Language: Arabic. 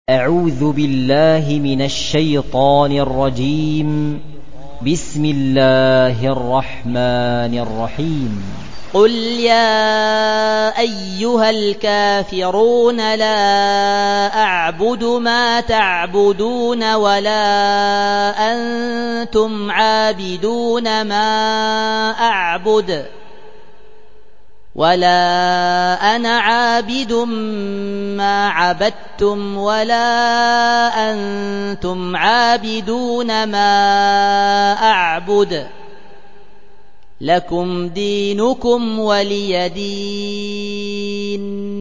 أعوذ بالله من الشيطان الرجيم. بسم الله الرحمن الرحيم. قل يا أيها الكافرون لا أعبد ما تعبدون ولا أنتم عابدون ما أعبد ولا أنا عابد ما عبدتم ولا أنتم عابدون ما أعبد لكم دينكم ولي دين.